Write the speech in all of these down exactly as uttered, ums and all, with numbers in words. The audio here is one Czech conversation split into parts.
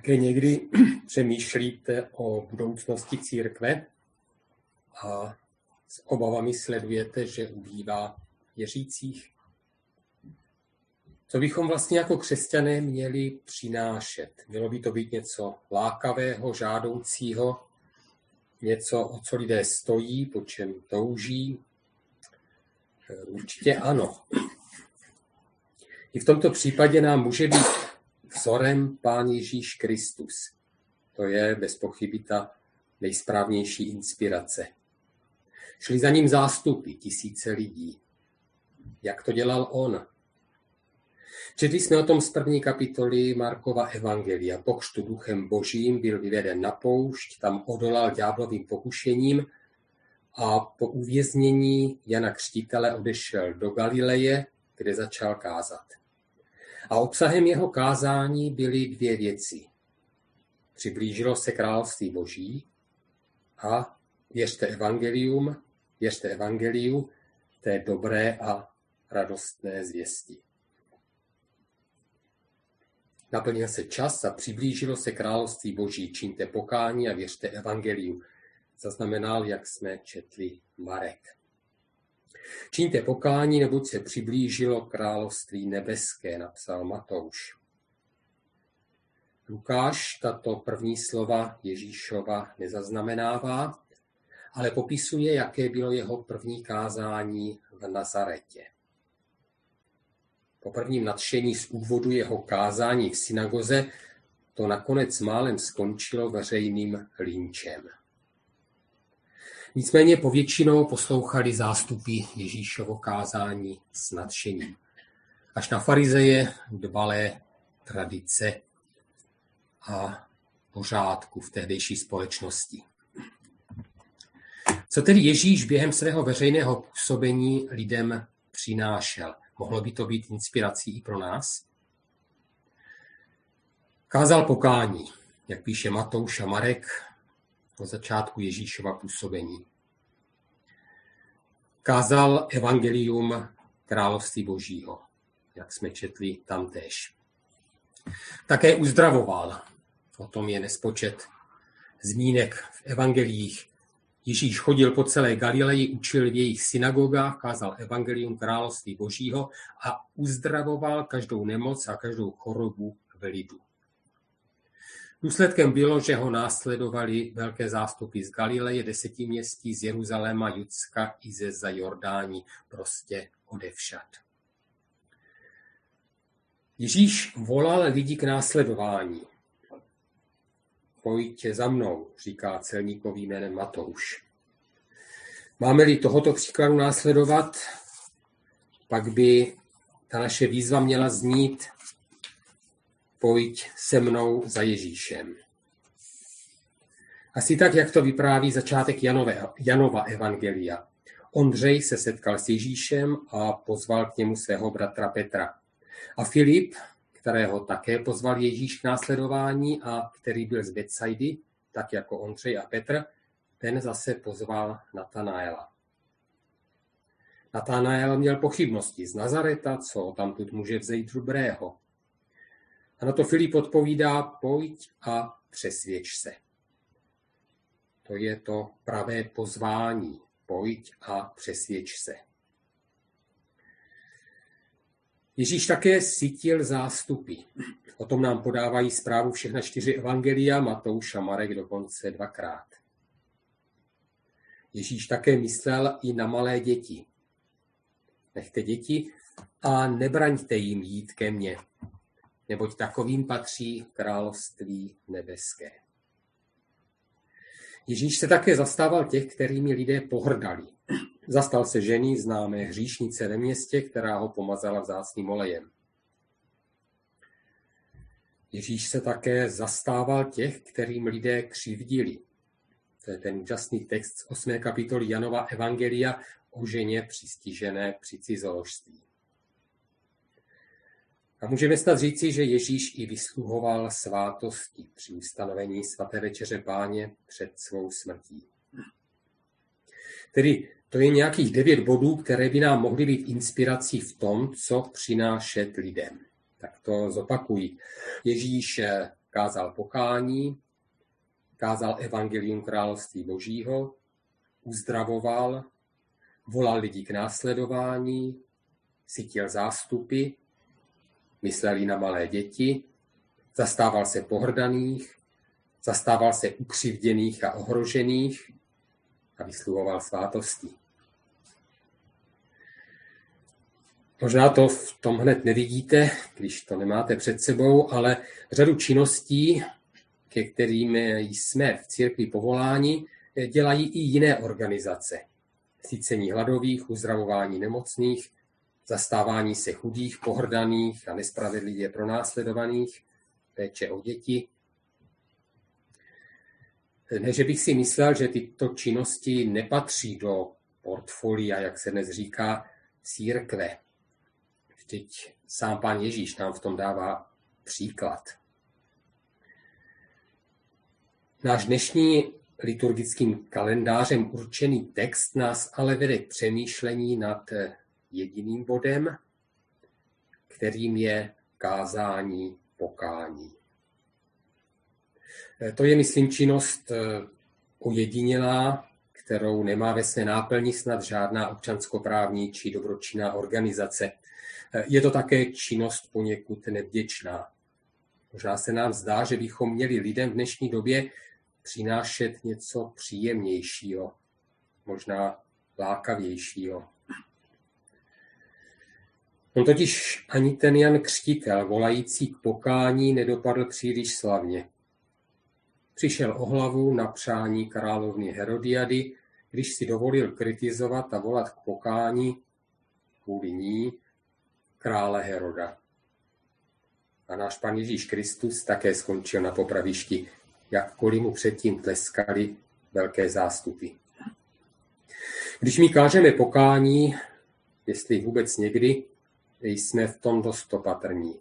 Také někdy přemýšlíte o budoucnosti církve a s obavami sledujete, že ubývá věřících? Co bychom vlastně jako křesťané měli přinášet? Mělo by to být něco lákavého, žádoucího, něco, o co lidé stojí, po čem touží? Určitě ano. I v tomto případě nám může být vzorem Pán Ježíš Kristus. To je bez pochyby ta nejsprávnější inspirace. Šli za ním zástupy, tisíce lidí. Jak to dělal on? Četli jsme o tom z první kapitoly Markova evangelia. Po křtu duchem božím byl vyveden na poušť, tam odolal ďáblovým pokušením a po uvěznění Jana Křtitele odešel do Galileje, kde začal kázat. A obsahem jeho kázání byly dvě věci. Přiblížilo se království boží a věřte evangelium, věřte evangeliu té dobré a radostné zvěsti. Naplnil se čas a přiblížilo se království boží, čiňte pokání a věřte evangeliu. Zaznamenal, jak jsme četli Marek. Čiňte pokání, neboť se přiblížilo království nebeské, napsal Matouš. Lukáš tato první slova Ježíšova nezaznamenává, ale popisuje, jaké bylo jeho první kázání v Nazaretě. Po prvním nadšení z úvodu jeho kázání v synagoze to nakonec málem skončilo veřejným lynčem. Nicméně povětšinou poslouchali zástupy Ježíšovo kázání s nadšením. Až na farizeje, dbalé tradice a pořádku v tehdejší společnosti. Co tedy Ježíš během svého veřejného působení lidem přinášel? Mohlo by to být inspirací i pro nás? Kázal pokání, jak píše Matouš a Marek na začátku Ježíšova působení. Kázal evangelium království božího, jak jsme četli tamtéž. Také uzdravoval, o tom je nespočet zmínek v evangeliích. Ježíš chodil po celé Galileji, učil v jejich synagogách, kázal evangelium království božího a uzdravoval každou nemoc a každou chorobu v lidu. Důsledkem bylo, že ho následovali velké zástupy z Galileje, deseti městí, z Jeruzaléma, Judska i ze za Jordání, prostě odevšad. Ježíš volal lidi k následování. Pojďte za mnou, říká celníkový jménem Matouš. Máme-li tohoto příkladu následovat, pak by ta naše výzva měla znít: pojď se mnou za Ježíšem. Asi tak, jak to vypráví začátek Janové, Janova evangelia. Ondřej se setkal s Ježíšem a pozval k němu svého bratra Petra. A Filip, kterého také pozval Ježíš k následování a který byl z Betsaidy, tak jako Ondřej a Petr, ten zase pozval Natanaela. Natanael měl pochybnosti z Nazareta, co tamtud může vzejít dobrého. A na to Filip odpovídá: pojď a přesvědč se. To je to pravé pozvání. Pojď a přesvědč se. Ježíš také sytil zástupy. O tom nám podávají zprávu všechna čtyři evangelia, Matouš a Marek dokonce dvakrát. Ježíš také myslel i na malé děti. Nechte děti a nebraňte jim jít ke mně, neboť takovým patří království nebeské. Ježíš se také zastával těch, kterými lidé pohrdali. Zastal se ženy, známé hříšnice ve městě, která ho pomazala vzácným olejem. Ježíš se také zastával těch, kterým lidé křivdili. To je ten úžasný text z osmé kapitoly Janova evangelia o ženě přistižené při cizoložství. A můžeme snad říci, že Ježíš i vysluhoval svátosti při ustanovení svaté večeře Páně před svou smrtí. Tedy to je nějakých devět bodů, které by nám mohly být inspirací v tom, co přinášet lidem. Tak to zopakuji. Ježíš kázal pokání, kázal evangelium království božího, uzdravoval, volal lidi k následování, sytil zástupy, myslel na malé děti, zastával se pohrdaných, zastával se ukřivděných a ohrožených a vysluhoval svátosti. Možná to v tom hned nevidíte, když to nemáte před sebou, ale řadu činností, ke kterým jsme v církvi povoláni, dělají i jiné organizace. Sycení hladových, uzdravování nemocných, zastávání se chudých, pohrdaných a nespravedlivě pronásledovaných, péče o děti. Ne, že bych si myslel, že tyto činnosti nepatří do portfolia, jak se dnes říká, církve. Vždyť sám Pán Ježíš nám v tom dává příklad. Náš dnešní liturgickým kalendářem určený text nás ale vede k přemýšlení nad jediným bodem, kterým je kázání pokání. To je, myslím, činnost ojedinělá, kterou nemá ve své náplni snad žádná občanskoprávní či dobročinná organizace. Je to také činnost poněkud nevděčná. Možná se nám zdá, že bychom měli lidem v dnešní době přinášet něco příjemnějšího, možná lákavějšího. On totiž ani ten Jan Křtitel, volající k pokání, nedopadl příliš slavně. Přišel o hlavu na přání královny Herodiady, když si dovolil kritizovat a volat k pokání kvůli ní krále Heroda. A náš Pán Ježíš Kristus také skončil na popravišti, jakkoliv mu předtím tleskali velké zástupy. Když my kážeme pokání, jestli vůbec někdy, jsme v tom dost opatrní.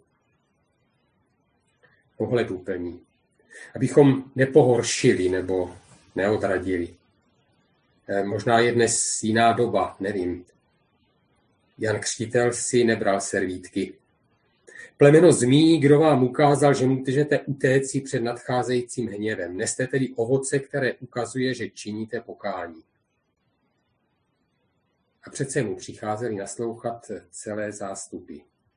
Ohleduplní. Abychom nepohoršili nebo neodradili. Možná je dnes jiná doba, nevím. Jan Křtitel si nebral servítky. Plemeno zmí, kdo vám ukázal, že můžete utéci před nadcházejícím hněvem. Neste tedy ovoce, které ukazuje, že činíte pokání. A přece mu přicházeli naslouchat celé zástupy.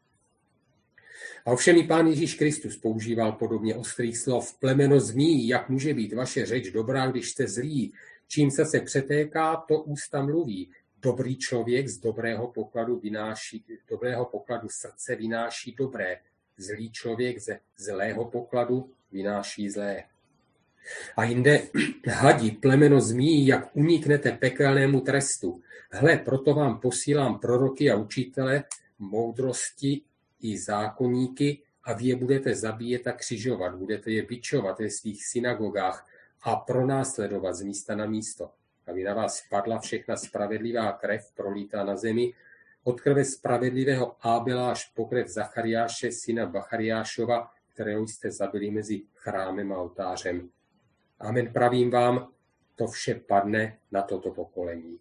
A ovšem i Pán Ježíš Kristus používal podobně ostrých slov. Plemeno zmí, jak může být vaše řeč dobrá, když jste zlí. Čím se se přetéká, to ústa mluví. Dobrý člověk z dobrého pokladu, vynáší, dobrého pokladu srdce vynáší dobré. Zlý člověk ze zlého pokladu vynáší zlé. A jinde hadí, plemeno zmí, jak uniknete pekelnému trestu. Hle, proto vám posílám proroky a učitele, moudrosti i zákonníky a vy je budete zabíjet a křižovat, budete je bičovat ve svých synagogách a pronásledovat z místa na místo. Aby na vás spadla všechna spravedlivá krev prolítá na zemi, od krve spravedlivého Ábela až po krev Zachariáše, syna Bachariášova, kterého jste zabili mezi chrámem a oltářem. Amen, pravím vám, to vše padne na toto pokolení.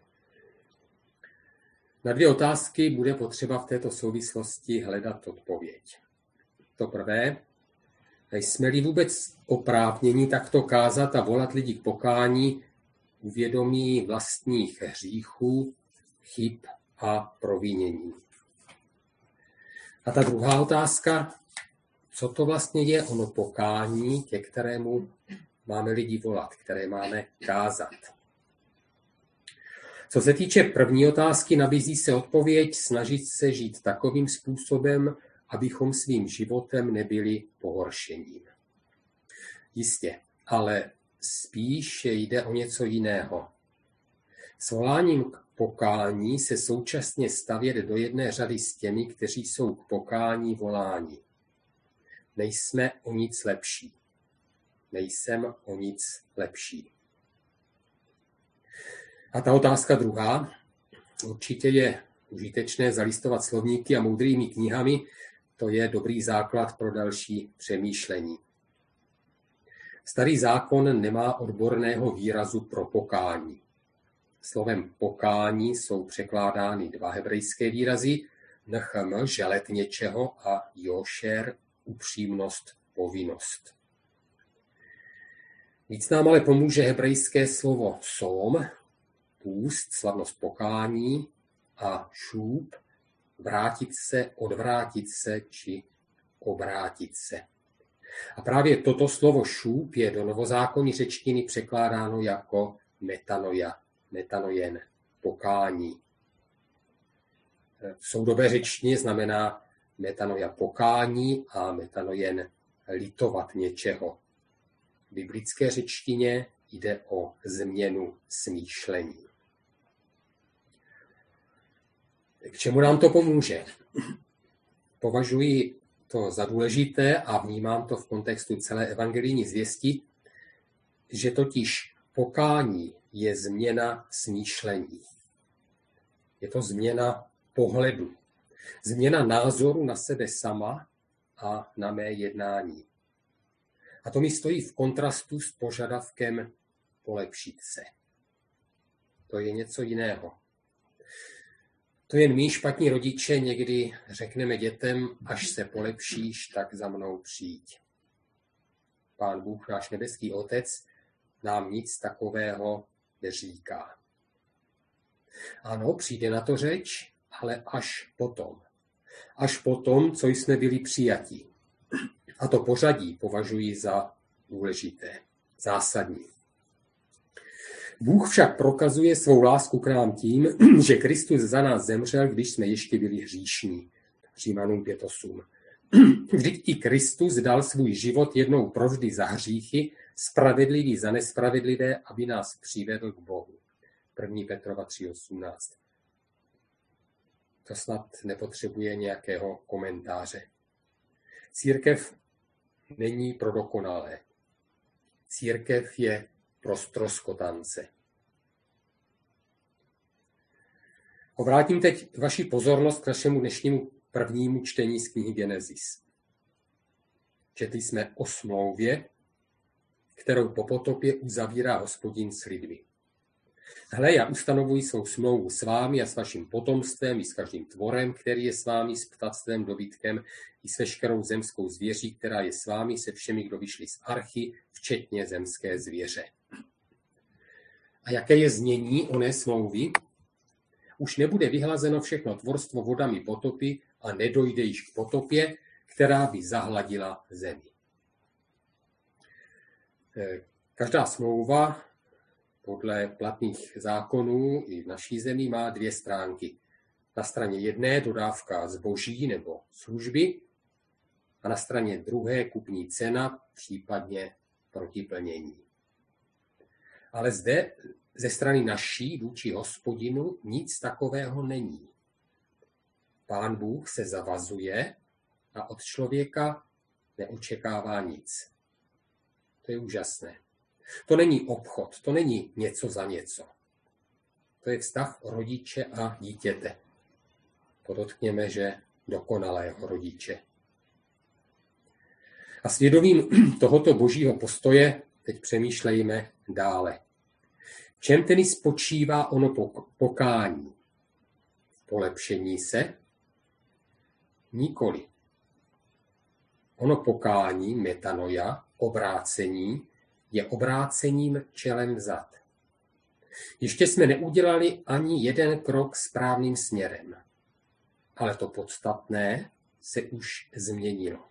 Na dvě otázky bude potřeba v této souvislosti hledat odpověď. To prvé, jsme-li vůbec oprávněni takto kázat a volat lidi k pokání, uvědomí vlastních hříchů, chyb a provinění. A ta druhá otázka, co to vlastně je ono pokání, ke kterému máme lidi volat, které máme kázat. Co se týče první otázky, nabízí se odpověď snažit se žít takovým způsobem, abychom svým životem nebyli pohoršením. Jistě, ale spíš jde o něco jiného. S voláním k pokání se současně stavět do jedné řady s těmi, kteří jsou k pokání voláni. Nejsme o nic lepší. Nejsem o nic lepší. A ta otázka druhá, určitě je užitečné zalistovat slovníky a moudrými knihami, to je dobrý základ pro další přemýšlení. Starý zákon nemá odborného výrazu pro pokání. Slovem pokání jsou překládány dva hebrejské výrazy, nechem, želet něčeho a jošer, upřímnost, povinnost. Víc nám ale pomůže hebrejské slovo som, půst, slavnost pokání, a šůb, vrátit se, odvrátit se či obrátit se. A právě toto slovo šůb je do novozákonní řečtiny překládáno jako metanoia, metanojen, pokání. V soudobé řečtině znamená metanoia pokání a metanojen litovat něčeho. V biblické řečtině jde o změnu smýšlení. K čemu nám to pomůže? Považuji to za důležité a vnímám to v kontextu celé evangelijní zvěsti, že totiž pokání je změna smýšlení. Je to změna pohledu, změna názoru na sebe sama a na mé jednání. A to mi stojí v kontrastu s požadavkem polepšit se. To je něco jiného. To jen my, špatní rodiče, někdy řekneme dětem, až se polepšíš, tak za mnou přijď. Pán Bůh, náš nebeský Otec, nám nic takového neříká. Ano, přijde na to řeč, ale až potom. Až potom, co jsme byli přijati. A to pořadí považuji za důležité, zásadní. Bůh však prokazuje svou lásku k nám tím, že Kristus za nás zemřel, když jsme ještě byli hříšní. Římanům pět osm. Vždyť i Kristus dal svůj život jednou provždy za hříchy, spravedlivý za nespravedlivé, aby nás přivedl k Bohu. první Petrova tři osmnáct. To snad nepotřebuje nějakého komentáře. Církev není pro dokonalé. Církev je pro ztroskotance. Obrátím teď vaši pozornost k našemu dnešnímu prvnímu čtení z knihy Genesis. Četli jsme o smlouvě, kterou po potopě uzavírá Hospodin s lidmi. Hle, já ustanovuji svou smlouvu s vámi a s vaším potomstvem i s každým tvorem, který je s vámi, s ptactvem, dobytkem i s veškerou zemskou zvěří, která je s vámi, se všemi, kdo vyšli z archy, včetně zemské zvěře. A jaké je znění oné smlouvy? Už nebude vyhlazeno všechno tvorstvo vodami potopy a nedojde již k potopě, která by zahladila zemi. Každá smlouva podle platných zákonů i v naší zemi má dvě stránky. Na straně jedné dodávka zboží nebo služby a na straně druhé kupní cena, případně protiplnění. Ale zde ze strany naší vůči Hospodinu nic takového není. Pán Bůh se zavazuje a od člověka neočekává nic. To je úžasné. To není obchod, to není něco za něco. To je vztah rodiče a dítěte. Podotkněme, že dokonalého rodiče. A svědomím tohoto božího postoje teď přemýšlejme dále. V čem tedy spočívá ono pokání? V polepšení se? Nikoli. Ono pokání, metanoia, obrácení, je obrácením čelem vzad. Ještě jsme neudělali ani jeden krok správným směrem, ale to podstatné se už změnilo.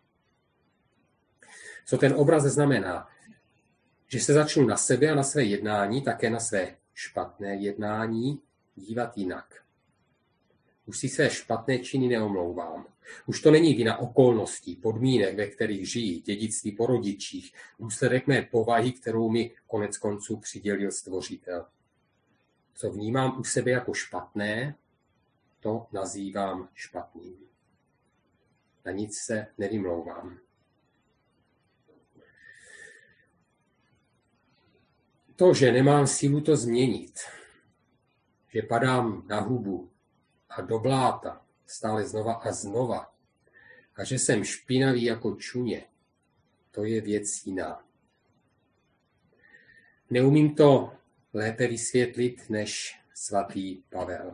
Co ten obraz znamená? Že se začnu na sebe a na své jednání, také na své špatné jednání, dívat jinak. Už si své špatné činy neomlouvám. Už to není vina okolností, podmínek, ve kterých žijí, dědictví po rodičích, důsledek mé povahy, kterou mi konec konců přidělil Stvořitel. Co vnímám u sebe jako špatné, to nazývám špatným. Na nic se nevymlouvám. To, že nemám sílu to změnit, že padám na hubu a do bláta stále znova a znova a že jsem špinavý jako čuně, to je věc jiná. Neumím to lépe vysvětlit než svatý Pavel.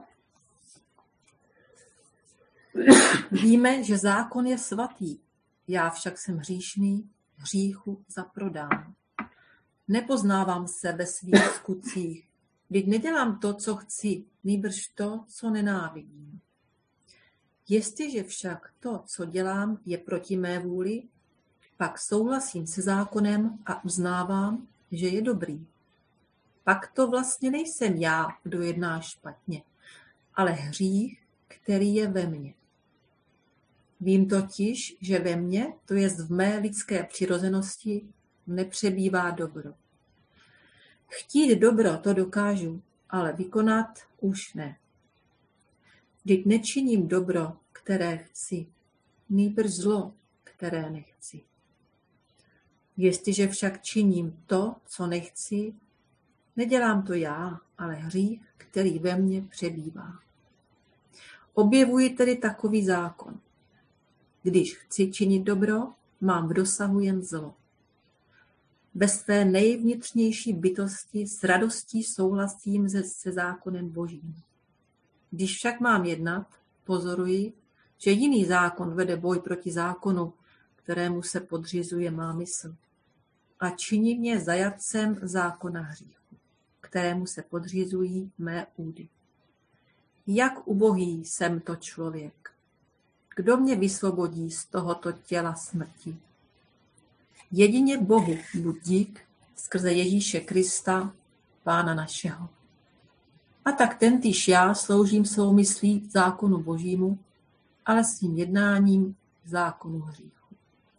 Víme, že zákon je svatý, já však jsem hříšný hříchu zaprodán. Nepoznávám se ve svých skutcích, vždyť nedělám to, co chci, nýbrž to, co nenávidím. Jestliže však to, co dělám, je proti mé vůli, pak souhlasím se zákonem a uznávám, že je dobrý. Pak to vlastně nejsem já, kdo jedná špatně, ale hřích, který je ve mně. Vím totiž, že ve mně, to jest v mé lidské přirozenosti, nepřebývá dobro. Chtít dobro to dokážu, ale vykonat už ne. Vždyť nečiním dobro, které chci, nýbrž zlo, které nechci. Jestliže však činím to, co nechci, nedělám to já, ale hřích, který ve mně přebývá. Objevuji tedy takový zákon. Když chci činit dobro, mám v dosahu jen zlo. Ve své nejvnitřnější bytosti s radostí souhlasím se, se zákonem Božím. Když však mám jednat, pozoruji, že jiný zákon vede boj proti zákonu, kterému se podřizuje má mysl. A činí mě zajatcem zákona hříchu, kterému se podřizují mé údy. Jak ubohý jsem to člověk? Kdo mě vysvobodí z tohoto těla smrti? Jedině Bohu buď dík skrze Ježíše Krista, Pána našeho. A tak tentýž já sloužím svou myslí zákonu Božímu, ale svým jednáním zákonu hříchu.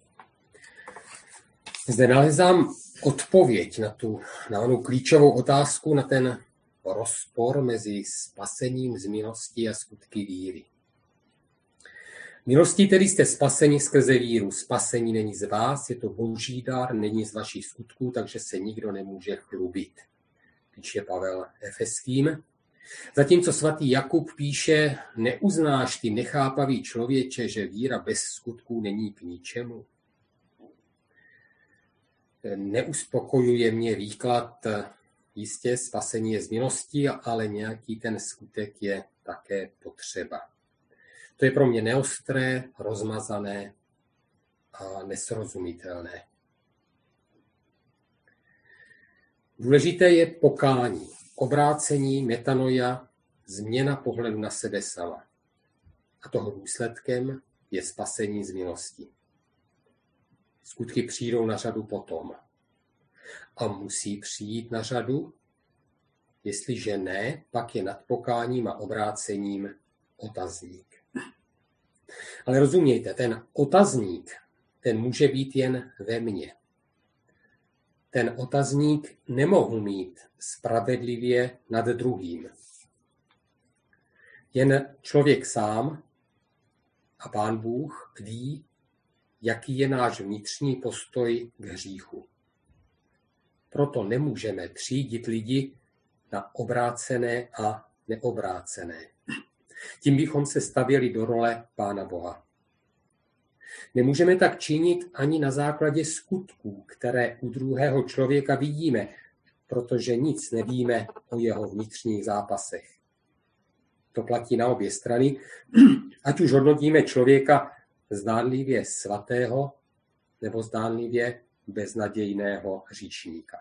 Zde nalezám odpověď na tu na onu klíčovou otázku, na ten rozpor mezi spasením z milosti a skutky víry. Milostí tedy jste spaseni skrze víru. Spasení není z vás, je to boží dar, není z vašich skutků, takže se nikdo nemůže chlubit. Píše Pavel Efeským. Zatímco svatý Jakub píše, neuznáš ty nechápavý člověče, že víra bez skutků není k ničemu. Neuspokojuje mě výklad, jistě spasení je z milosti, ale nějaký ten skutek je také potřeba. To je pro mě neostré, rozmazané a nesrozumitelné. Důležité je pokání, obrácení, metanoia, změna pohledu na sebe sama. A toho důsledkem je spasení z milosti. Skutky přijdou na řadu potom. A musí přijít na řadu? Jestliže ne, pak je nad pokáním a obrácením otazník. Ale rozumějte, ten otazník, ten může být jen ve mně. Ten otazník nemohu mít spravedlivě nad druhým. Jen člověk sám a Pán Bůh ví, jaký je náš vnitřní postoj k hříchu. Proto nemůžeme třídit lidi na obrácené a neobrácené. Tím bychom se stavěli do role Pána Boha. Nemůžeme tak činit ani na základě skutků, které u druhého člověka vidíme, protože nic nevíme o jeho vnitřních zápasech. To platí na obě strany, ať už hodnotíme člověka zdánlivě svatého nebo zdánlivě beznadějného hříšníka.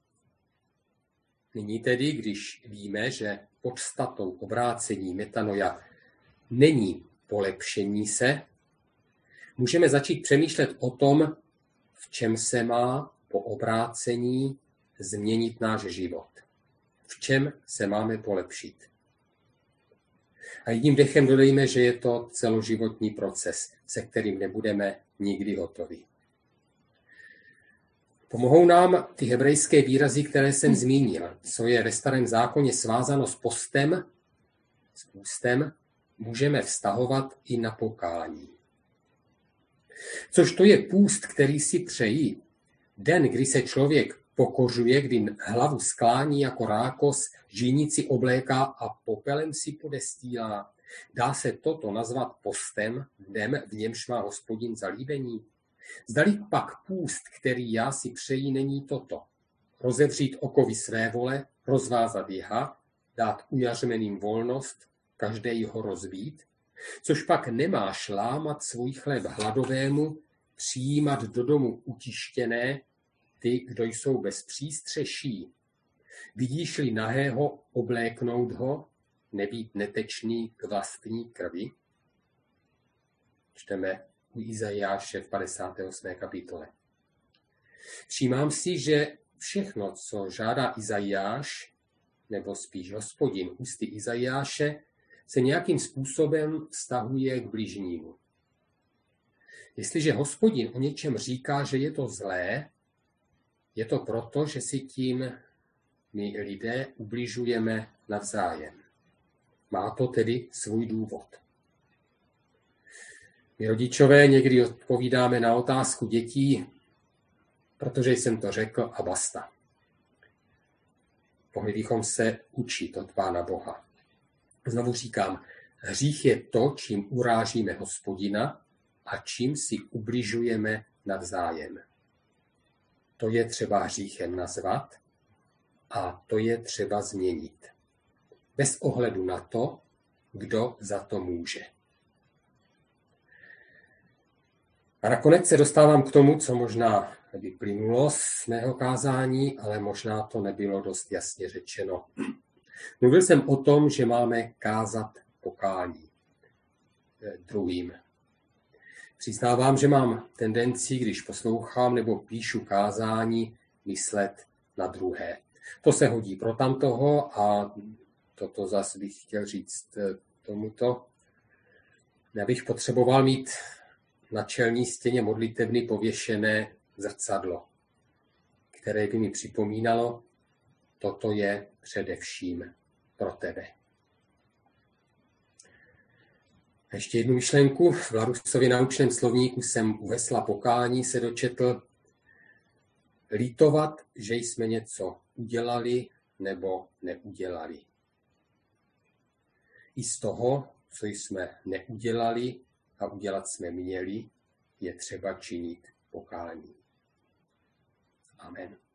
Nyní tedy, když víme, že podstatou obrácení metanoia není polepšení se, můžeme začít přemýšlet o tom, v čem se má po obrácení změnit náš život. V čem se máme polepšit. A jedním dechem dodejme, že je to celoživotní proces, se kterým nebudeme nikdy hotovi. Pomohou nám ty hebrejské výrazy, které jsem zmínil. Co je ve starém zákoně svázáno s postem, s půstem, můžeme vztahovat i na pokání. Což to je půst, který si přejí. Den, kdy se člověk pokořuje, kdy hlavu sklání jako rákos, žínici obléká a popelem si podestýlá. Dá se toto nazvat postem, dnem, v němž má Hospodin zalíbení? Zdali pak půst, který já si přeji, není toto. Rozevřít okovy své vole, rozvázat jeha, dát ujařmeným volnost, každé ho rozbít, což pak nemáš lámat svůj chléb hladovému, přijímat do domu utištěné, ty, kdo jsou bez přístřeší. Vidíš-li nahého, obléknout ho, nebýt netečný k vlastní krvi? Čteme u Izajáše v padesáté osmé kapitole. Všímám si, že všechno, co žádá Izajáš, nebo spíš Hospodin ústy Izajáše, se nějakým způsobem vztahuje k bližnímu. Jestliže Hospodin o něčem říká, že je to zlé, je to proto, že si tím my lidé ubližujeme navzájem. Má to tedy svůj důvod. My rodičové někdy odpovídáme na otázku dětí, protože jsem to řekl a basta. Mohli bychom se učit od Pána Boha. Znovu říkám, hřích je to, čím urážíme Hospodina a čím si ubližujeme navzájem. To je třeba hříchem nazvat a to je třeba změnit. Bez ohledu na to, kdo za to může. A nakonec se dostávám k tomu, co možná vyplynulo z mého kázání, ale možná to nebylo dost jasně řečeno. Mluvil jsem o tom, že máme kázat pokání druhým. Přiznávám, že mám tendenci, když poslouchám nebo píšu kázání, myslet na druhé. To se hodí pro tamtoho a toto zase bych chtěl říct tomuto. Já bych potřeboval mít na čelní stěně modlitebny pověšené zrcadlo, které by mi připomínalo, toto je především pro tebe. A ještě jednu myšlenku. V Larusově naučném slovníku jsem u hesla pokání se dočetl litovat, že jsme něco udělali nebo neudělali. I z toho, co jsme neudělali a udělat jsme měli, je třeba činit pokání. Amen.